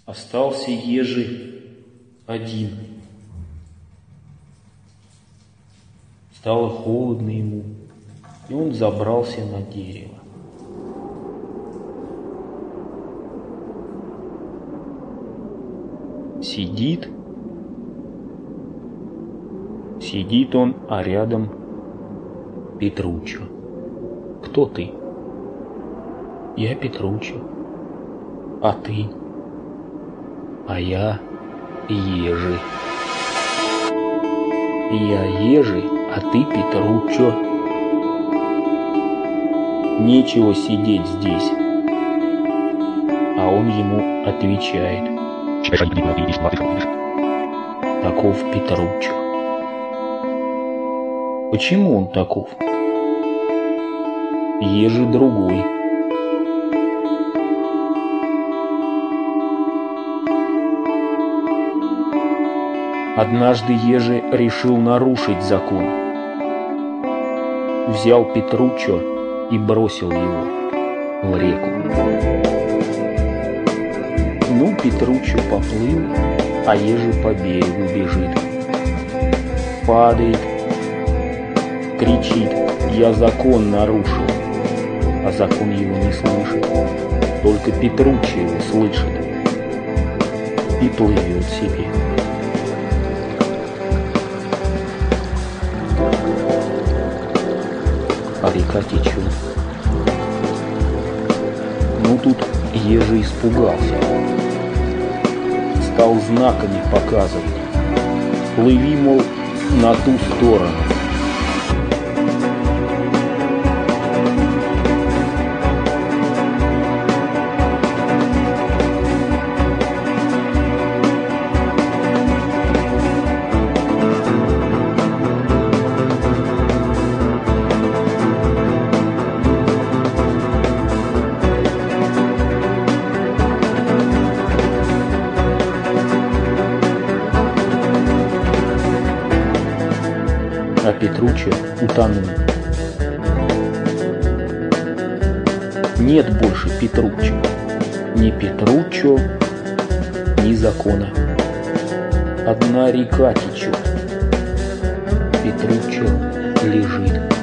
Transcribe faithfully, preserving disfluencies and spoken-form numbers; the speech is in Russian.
Остался ежи один. Стало холодно ему, и он забрался на дерево. Сидит, сидит он, а рядом Петруччо. Кто ты? Я Петруччо. А ты? А я Ежи. Я Ежи, а ты Петруччо. Нечего сидеть здесь. А он ему отвечает: таков Петруччо. Почему он таков? Ежи другой. Однажды Ежи решил нарушить закон. Взял Петруччо и бросил его в реку. Ну, Петруччо поплыл, а Ежи по берегу бежит. Падает, кричит: я закон нарушил. А закон его не слышит, только Петруччо его слышит. И плывет себе. А река течет. Ну тут Ежи испугался. Стал знаками показывать: плыви, мол, на ту сторону. А Петруччо утонул. Нет больше Петруччо. Ни Петруччо, ни закона. Одна река течет. Петруччо лежит.